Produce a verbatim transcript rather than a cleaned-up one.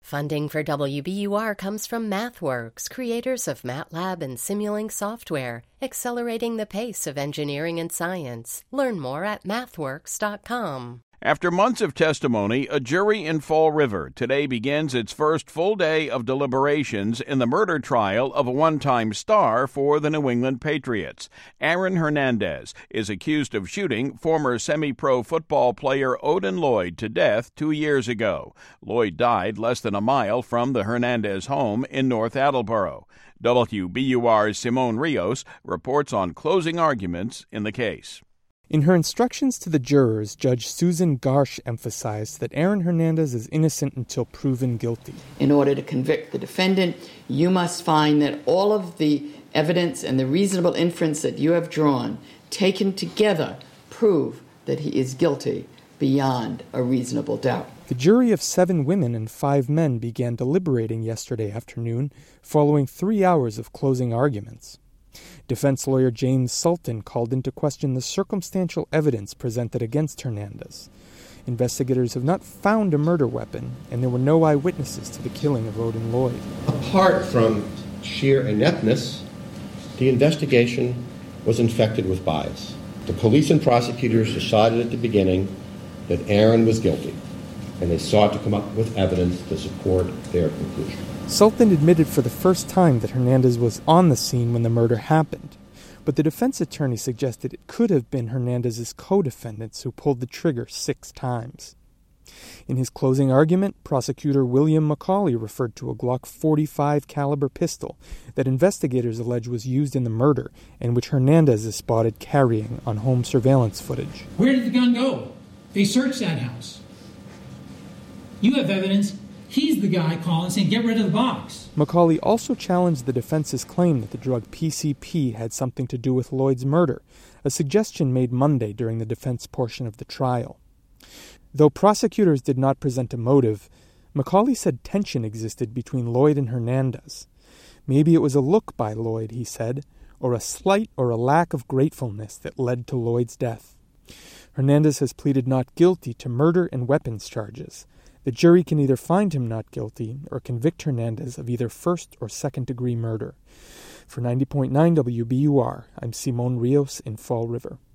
Funding for W B U R comes from MathWorks, creators of MATLAB and Simulink software, accelerating the pace of engineering and science. Learn more at mathworks dot com. After months of testimony, a jury in Fall River today begins its first full day of deliberations in the murder trial of a one-time star for the New England Patriots. Aaron Hernandez is accused of shooting former semi-pro football player Odin Lloyd to death two years ago. Lloyd died less than a mile from the Hernandez home in North Attleboro. W B U R's Simone Rios reports on closing arguments in the case. In her instructions to the jurors, Judge Susan Garsh emphasized that Aaron Hernandez is innocent until proven guilty. In order to convict the defendant, you must find that all of the evidence and the reasonable inference that you have drawn, taken together, prove that he is guilty beyond a reasonable doubt. The jury of seven women and five men began deliberating yesterday afternoon, following three hours of closing arguments. Defense lawyer James Sultan called into question the circumstantial evidence presented against Hernandez. Investigators have not found a murder weapon, and there were no eyewitnesses to the killing of Odin Lloyd. Apart from sheer ineptness, the investigation was infected with bias. The police and prosecutors decided at the beginning that Aaron was guilty, and they sought to come up with evidence to support their conclusion. Sultan admitted for the first time that Hernandez was on the scene when the murder happened, but the defense attorney suggested it could have been Hernandez's co-defendants who pulled the trigger six times. In his closing argument, prosecutor William McCauley referred to a Glock forty-five caliber pistol that investigators allege was used in the murder and which Hernandez is spotted carrying on home surveillance footage. Where did the gun go? They searched that house. You have evidence. He's the guy calling saying, get rid of the box. McCauley also challenged the defense's claim that the drug P C P had something to do with Lloyd's murder, a suggestion made Monday during the defense portion of the trial. Though prosecutors did not present a motive, McCauley said tension existed between Lloyd and Hernandez. Maybe it was a look by Lloyd, he said, or a slight or a lack of gratefulness that led to Lloyd's death. Hernandez has pleaded not guilty to murder and weapons charges. The jury can either find him not guilty or convict Hernandez of either first or second-degree murder. For ninety point nine W B U R, I'm Simone Rios in Fall River.